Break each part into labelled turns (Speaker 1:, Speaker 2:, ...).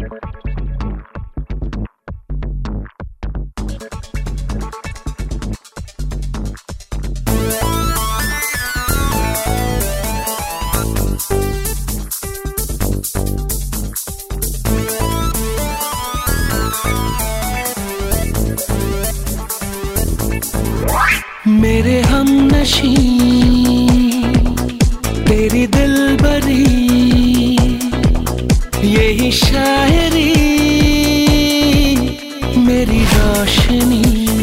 Speaker 1: मेरे हमनशी तेरी दिलबरी, यही शायरी मेरी रोशनी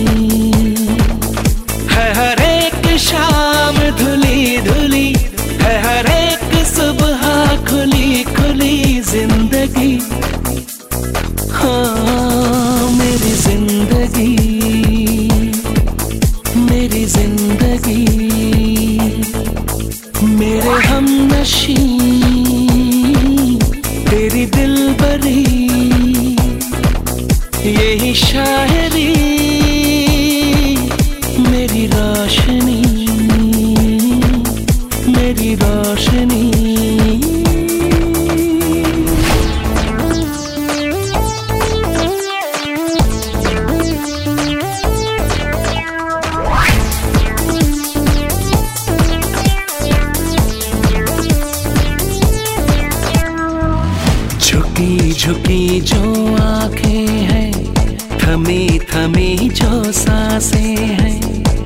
Speaker 1: है। हर एक शाम धुली धुली है, हर एक सुबह खुली खुली जिंदगी। हाँ मेरी जिंदगी, मेरी जिंदगी। मेरे हमनशी तेरी दिलबरी, यही शायरी मेरी रोशनी, मेरी रोशनी। झुकी झुकी जो आंखें हैं, थमी थमी जो सांसें हैं,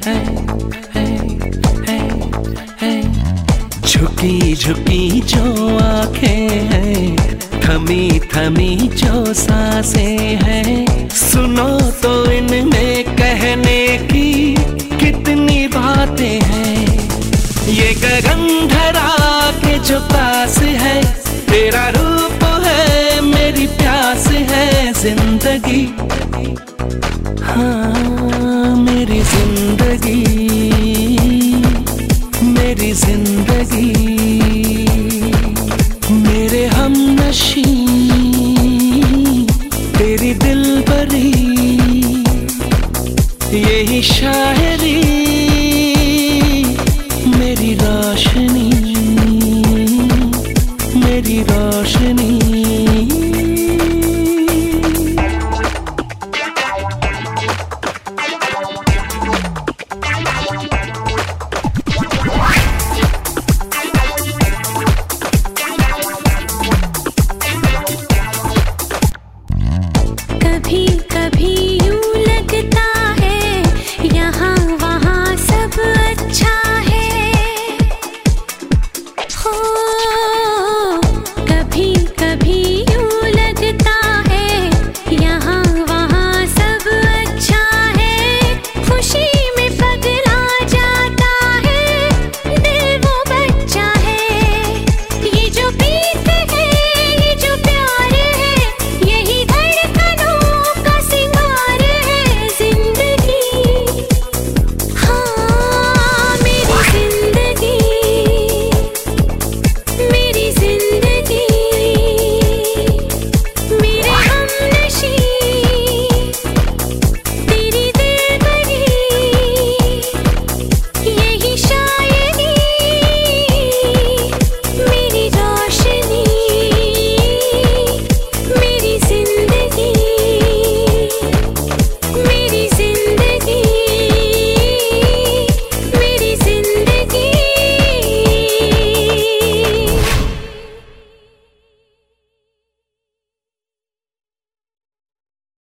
Speaker 1: झुकी झुकी जो आंखें हैं, थमी थमी जो सांसें हैं। सुनो तो इनमें कहने की कितनी बातें हैं। ये गगन धरा